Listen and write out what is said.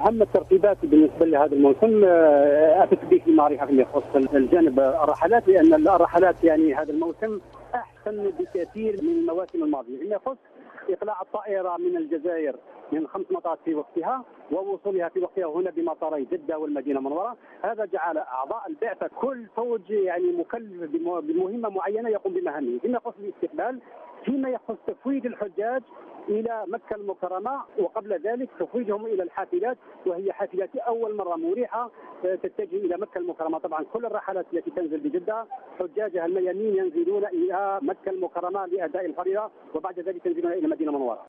أهم الترتيبات بالنسبة لهذا الموسم أتت به معرفة فيما يخص الجانب الرحلات، لأن الرحلات يعني هذا الموسم أحسن بكثير من المواسم الماضية فيما يخص إقلاع الطائرة من الجزائر من 5 مطارات في وقتها ووصولها في وقتها هنا بمطاري جدة والمدينة المنورة. هذا جعل أعضاء البعثة كل فوج يعني مكلف بمهمة معينة يقوم بمهامه فيما يخص الاستقبال، فيما يخص تفويض الحجاج إلى مكة المكرمة، وقبل ذلك تفويضهم إلى الحافلات، وهي حافلات أول مرة مريحة تتجه إلى مكة المكرمة. طبعا كل الرحلات التي تنزل بجدة حجاجها الميامين ينزلون إلى مكة المكرمة لأداء الفريضة، وبعد ذلك ينزلون إلى المدينة المنورة.